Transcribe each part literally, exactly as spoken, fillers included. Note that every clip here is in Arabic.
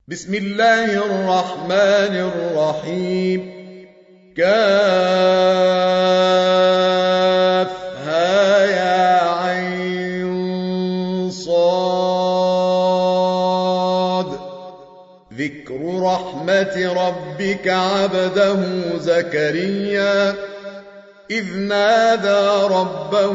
بسم الله الرحمن الرحيم. كافها يا عين صاد. ذكر رحمة ربك عبده زكريا إذ نادى ربه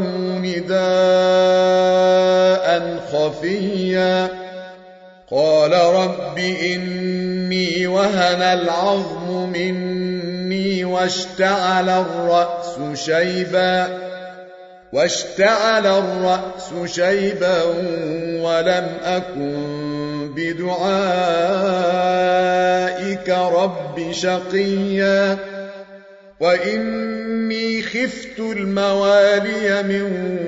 نداء خفيا قال رب إني وهن العظم مني واشتعل الرأس شيبا واشتعل الرأس شيبا ولم أكن بدعائك رب شقيا وإني خفت الموالي من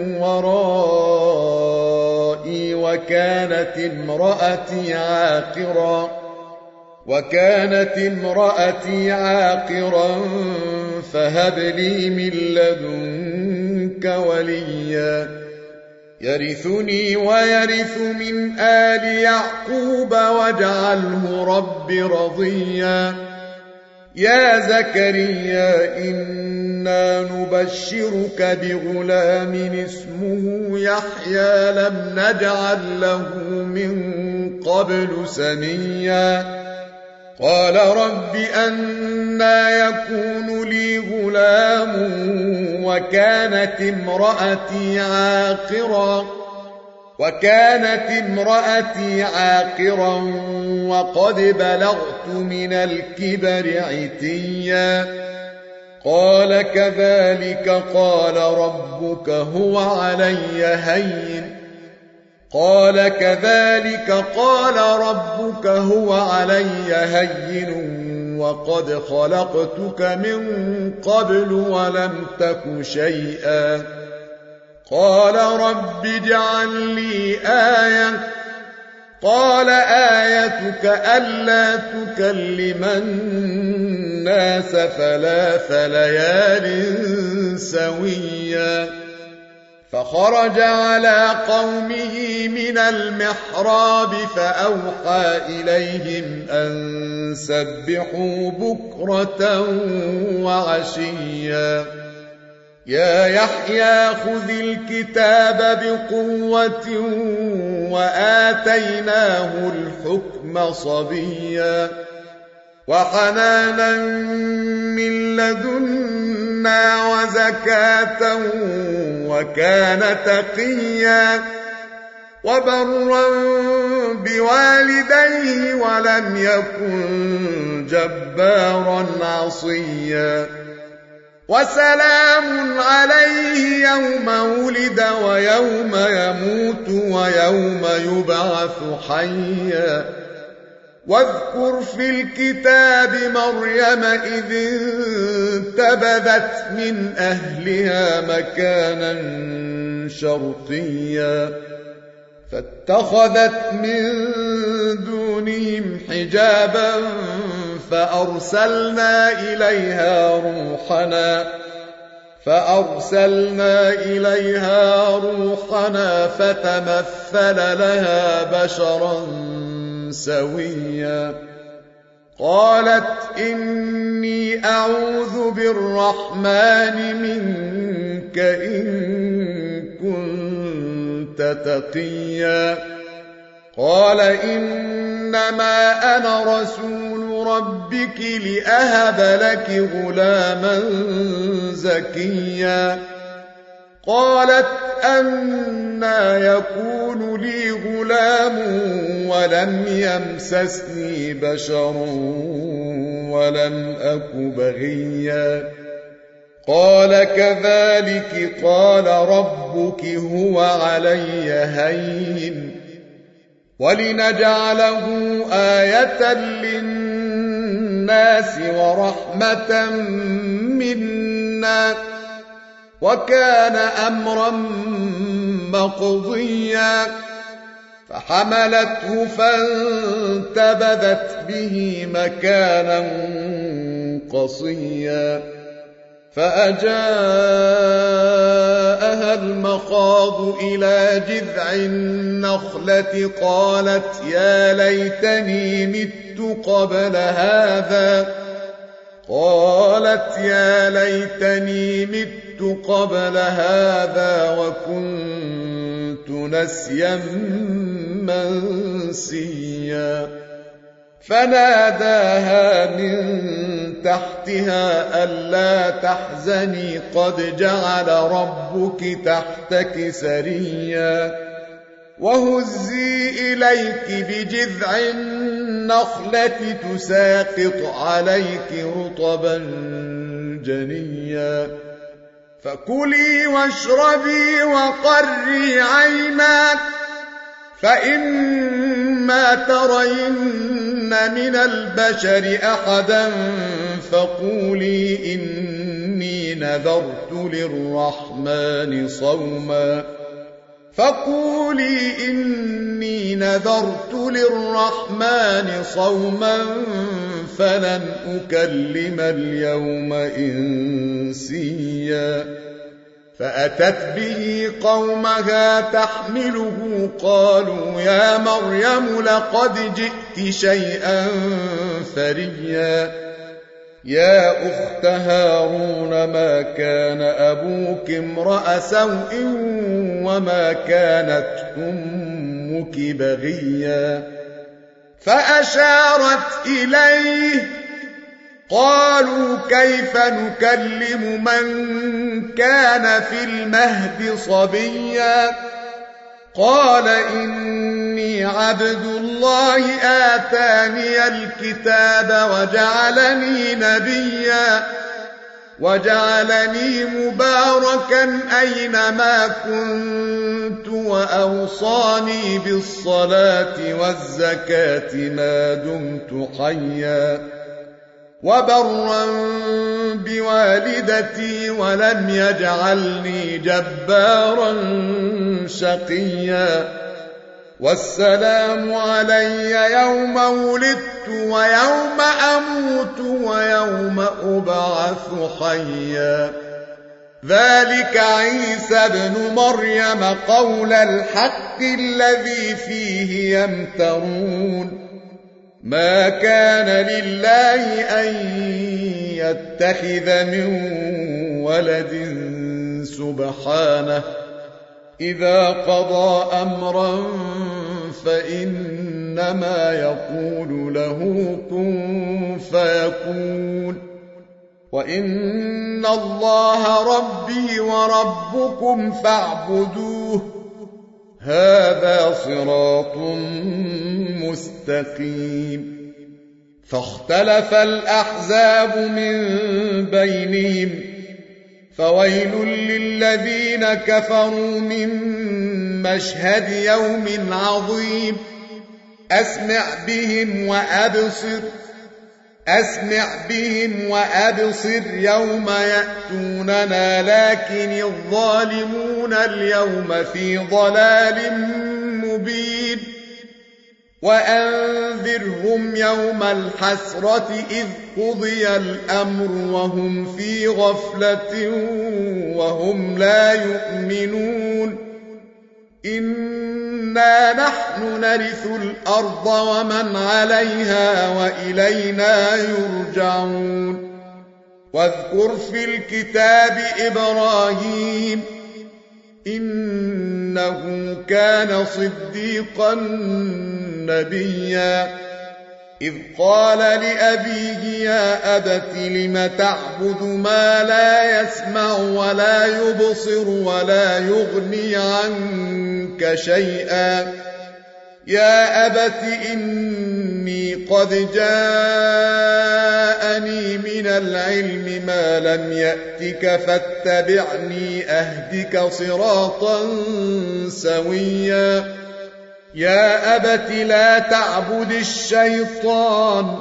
ورائي وكانت امرأتي عاقرا وكانت امرأتي عاقرا فهب لي من لدنك وليا يرثني ويرث من آل يعقوب واجعله رب رضيا يا زكريا إنا نبشرك بغلام اسمه يحيى لم نجعل له من قبل سميا قال رب أنى يكون لي غلام وكانت امرأتي عاقرا وكانت امرأتي عاقرا وقد بلغت من الكبر عتيا قال كذلك قال ربك هو علي هين قال كذلك قال ربك هو علي هين وقد خلقتك من قبل ولم تك شيئا قال رب اجعل لي آية قال آيتك ألا تكلم الناس ثلاث ليال سويا فخرج على قومه من المحراب فأوحى إليهم أن سبحوا بكرة وعشيا يا يحيى خذ الكتاب بقوة وآتيناه الحكم صبيا وحنانا من لدنا وزكاة وكان تقيا وبرا بوالديه ولم يكن جبارا عصيا وسلام عليه يوم ولد ويوم يموت ويوم يبعث حيا واذكر في الكتاب مريم إذ انتبذت من أهلها مكانا شرقيا فاتخذت من دونهم حجابا فأرسلنا إليها روحنا فأرسلنا إليها روحنا فتمثل لها بشرا سويا قالت إني أعوذ بالرحمن منك إن كنت تقيا قال إنما أنا رسول ربك لأهب لك غلاما زكيا قالت أنى يكون لي غلام ولم يمسسني بشر ولم أك بغيا قال كذلك قال ربك هو علي هين ولنجعله آية للناس ورحمة منا وكان أمرا مقضيا فحملته فانتبذت به مكانا قصيا فأجاءها المخاض إلى جذع النخلة قالت يا ليتني مت قبل هذا قالت يا ليتني مت قبل هذا وكنت نسيا منسيا فناداها من تحتها ألا تحزني قد جعل ربك تحتك سريا وهزي إليك بجذع النخلة تساقط عليك رطبا جنيا فكلي واشربي وقري عيناك فإما ترين من البشر أحدا فقولي إني نذرت للرحمن صوما فقولي إني نذرت للرحمن صوما فلن أكلم اليوم إنسيا فأتت به قومها تحمله قالوا يا مريم لقد جئت شيئا فريا يا أخت هارون ما كان أبوك امرأ سوء وما كانت أمك بغيا فأشارت إليه قالوا كيف نكلم من كان في المهد صبيا قال إني عبد الله آتاني الكتاب وجعلني نبيا وجعلني مباركا أينما كنت وأوصاني بالصلاة والزكاة ما دمت حيا وبرا بوالدتي ولم يجعلني جبارا شقيا والسلام علي يوم ولدت ويوم أموت ويوم أبعث حيا ذلك عيسى ابن مريم قول الحق الذي فيه يمترون ما كان لله أن يتخذ من ولد سبحانه إذا قضى أمرا فإنما يقول له كن فيكون وإن الله ربي وربكم فاعبدوه هذا صراط مستقيم فاختلف الأحزاب من بينهم فويل للذين كفروا من مشهد يوم عظيم أسمع بهم وأبصر أسمع بهم وأبصر يوم يأتوننا لكن الظالمون اليوم في ضلال مبين وأنذرهم يوم الحسرة إذ قضي الأمر وهم في غفلة وهم لا يؤمنون إنا نحن نرث الأرض ومن عليها وإلينا يرجعون واذكر في الكتاب إبراهيم إنه كان صديقا نبيا إذ قال لأبيه يا أبت لم تعبد ما لا يسمع ولا يبصر ولا يغني عنك شيئا يا أبت إني قد جاءني من العلم ما لم يأتك فاتبعني أهدك صراطا سويا يا أبت لا تعبد الشيطان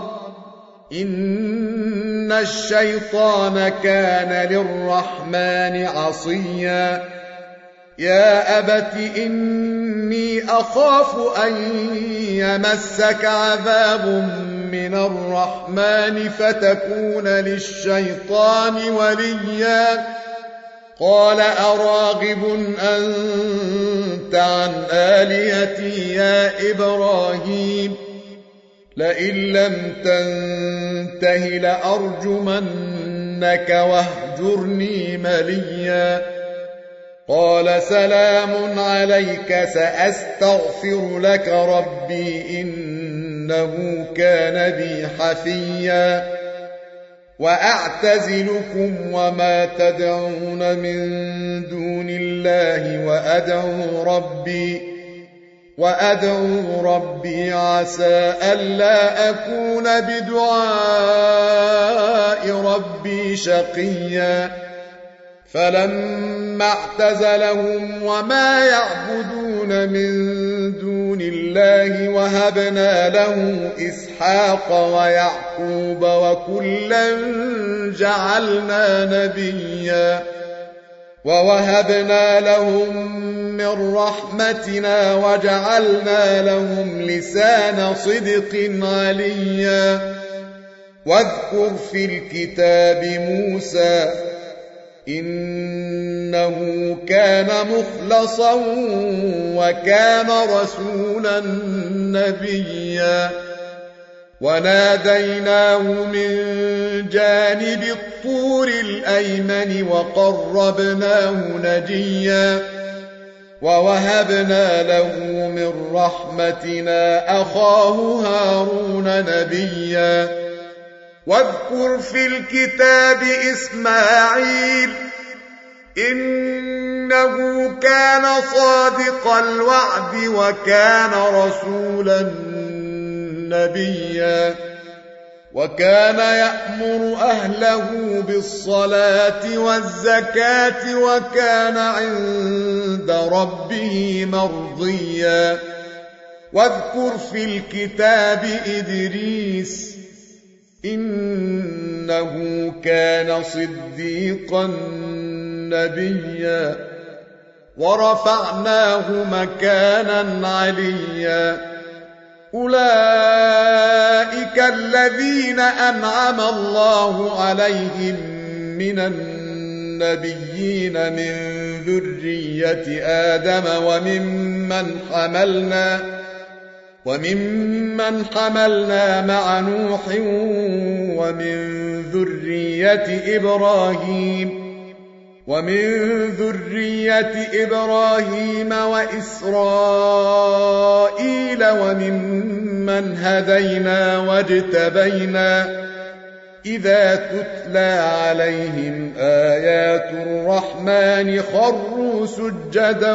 إن الشيطان كان للرحمن عصيا يا أبت إني أخاف أن يمسك عذاب من الرحمن فتكون للشيطان وليا قال أراغب أنت عن آلهتي يا إبراهيم لئن لم تنته لأرجمنك واهجرني مليا قال سلام عليك سأستغفر لك ربي إنه كان بي حفيا وأعتزلكم وما تدعون من دون الله وأدعو ربي وأدعو ربي عسى ألا أكون بدعاء ربي شقيا فلما اعتزلهم وما يعبدون من دون الله وهبنا له إسحاق ويعقوب وكلا جعلنا نبيا ووهبنا لهم من رحمتنا وجعلنا لهم لسان صدق عليا واذكر في الكتاب موسى إنه كان مخلصا وكان رسولا نبيا وناديناه من جانب الطور الأيمن وقربناه نجيا ووهبنا له من رحمتنا أخاه هارون نبيا واذكر في الكتاب إسماعيل إنه كان صادق الوعد وكان رسولا نبيا وكان يأمر أهله بالصلاة والزكاة وكان عند ربه مرضيا واذكر في الكتاب إدريس إنه كان صديقا نبيا ورفعناه مكانا عليا أولئك الذين أنعم الله عليهم من النبيين من ذرية آدم وممن حملنا وممن حملنا مع نوح ومن ذرية إبراهيم ومن ذرية إبراهيم وإسرائيل وممن هدينا واجتبينا إذا تتلى عليهم آيات الرحمن خروا سجدا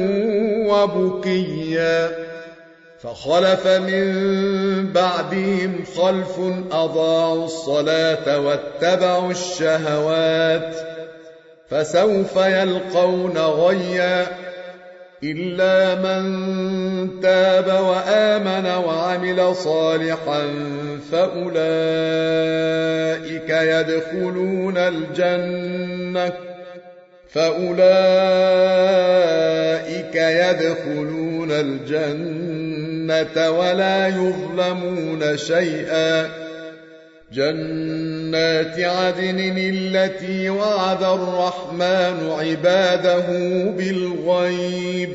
وبكيا فخلف من بعدهم خلف أضاعوا الصلاة واتبعوا الشهوات فسوف يلقون غيا إلا من تاب وآمن وعمل صالحا فأولئك يدخلون الجنة فأولئك يدخلون الجنة ولا يظلمون شيئا جنات عدن التي وعد الرحمن عباده بالغيب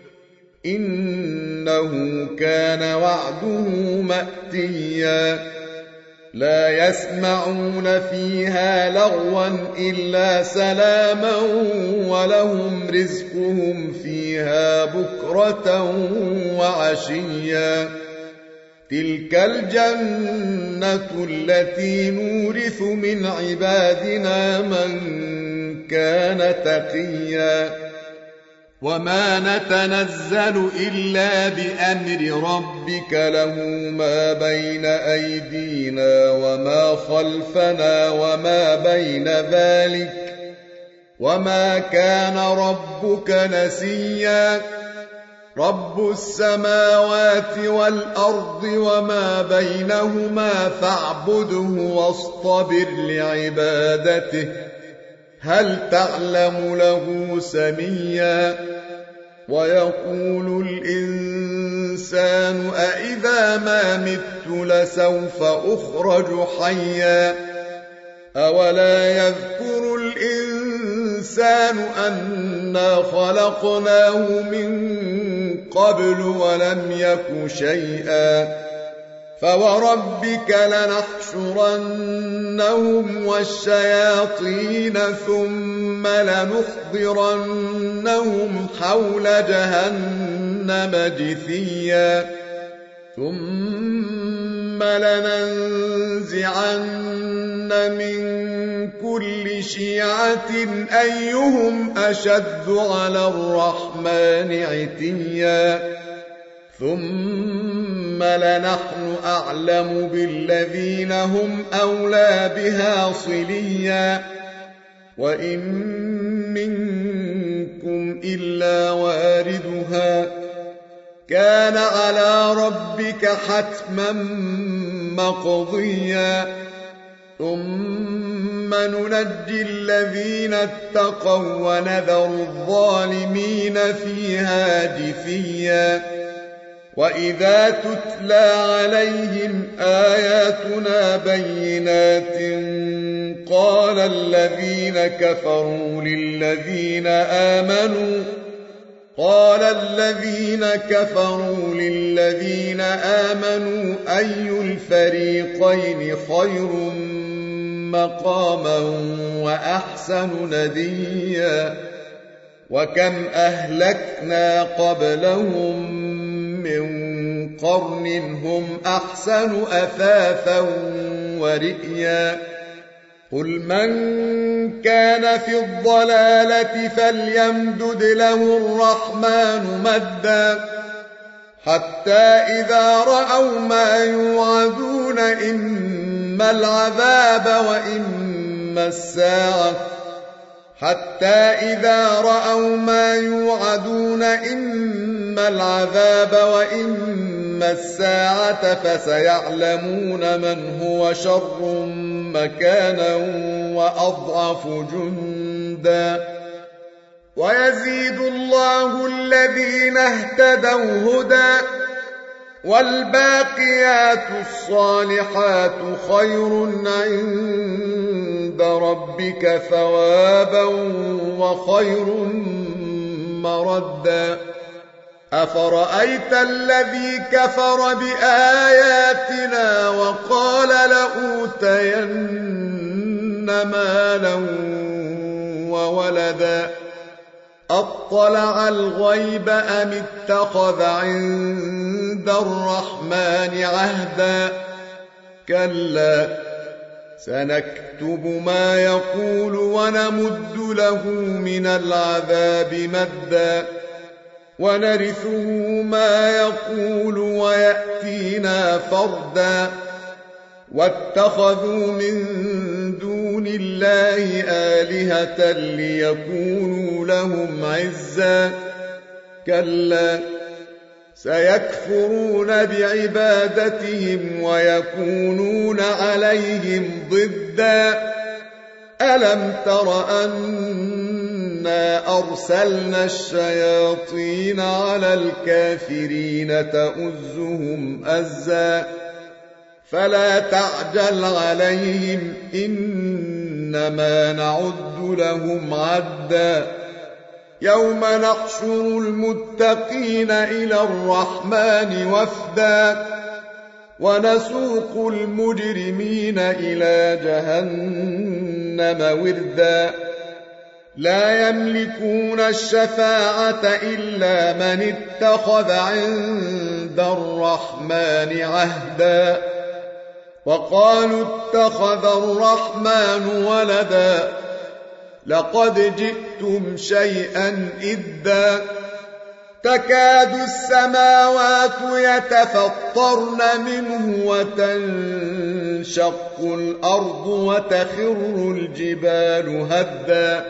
إنه كان وعده مأتيا لا يسمعون فيها لغوا إلا سلاما ولهم رزقهم فيها بكرة وعشيا تلك الجنة التي نورث من عبادنا من كان تقيا وما نتنزل إلا بأمر ربك له ما بين أيدينا وما خلفنا وما بين ذلك وما كان ربك نسيا رب السماوات والأرض وما بينهما فاعبده واصطبر لعبادته هل تعلم له سميا ويقول الإنسان أإذا ما مت لسوف أخرج حيا أولا يذكر الإنسان أنا خلقناه من قبل ولم يك شيئا فوربك لنحشرنهم والشياطين ثم لنحضرنهم حول جهنم جثيا ثم لننزعن من كل شيعة أيهم أشد على الرحمن عتيا ثم لنحن أعلم بالذين هم أولى بها صليا وإن منكم إلا واردها كان على ربك حتما مقضيا ثم ننجي الذين اتقوا ونذر الظالمين فيها جثيا وإذا تتلى عليهم آياتنا بينات قال الذين كفروا للذين آمنوا قال الذين كفروا للذين آمنوا أي الفريقين خير مقاما وأحسن نديا وكم أهلكنا قبلهم من قرن هم أحسن أثاثا ورئيا قل من كان في الضلالة فليمدد له الرحمن مدا حتى إذا رأوا ما يوعدون إما العذاب وإما الساعة حتى إذا رأوا ما يوعدون إما العذاب وإما الساعة فسيعلمون من هو شر مكانا وأضعف جندا ويزيد الله الذين اهتدوا هدى والباقيات الصالحات خير عند ربك ثوابا وخير مردا أفرأيت الذي كفر بآياتنا وقال لأوتين مالا وولدا أطلع الغيب أم اتخذ عند الرحمن عهدا كلا سنكتب ما يقول ونمد له من العذاب مدا ونرثه ما يقول ويأتينا فردا واتخذوا من دون الله آلهة ليكونوا لهم عزا كلا سيكفرون بعبادتهم ويكونون عليهم ضدا ألم تر أنا أرسلنا الشياطين على الكافرين تؤزهم أزا فلا تعجل عليهم إنما نعد لهم عدا يوم نحشر المتقين إلى الرحمن وفدا ونسوق المجرمين إلى جهنم وردا لا يملكون الشفاعة إلا من اتخذ عند الرحمن عهدا وقالوا اتخذ الرحمن ولدا لقد جئتم شيئا إدا تكاد السماوات يتفطرن منه وتنشق الأرض وتخر الجبال هدا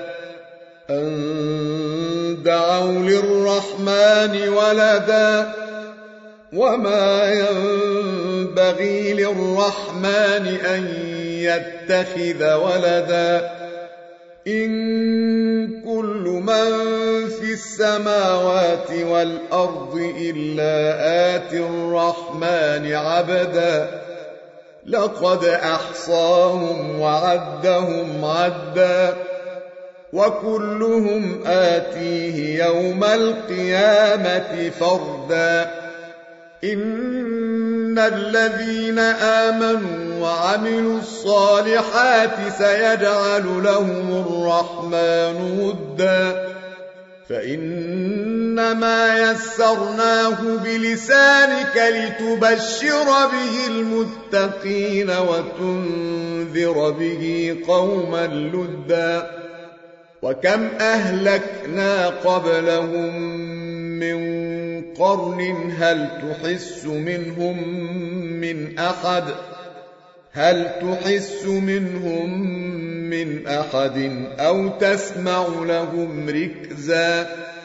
أن دعوا للرحمن ولدا وما ينبغي للرحمن أن يتخذ ولدا إن كل من في السماوات والأرض إلا آتي الرحمن عبدا لقد أحصاهم وعدهم عدا وكلهم آتيه يوم القيامة فردا إن الذين آمنوا وعملوا الصالحات سيجعل لهم الرحمن ودا فإنما يسرناه بلسانك لتبشر به المتقين وتنذر به قوما لدا وكم أهلكنا قبلهم من قرن هل تحس منهم من أحد هل تحس منهم من أحد أو تسمع لهم ركزا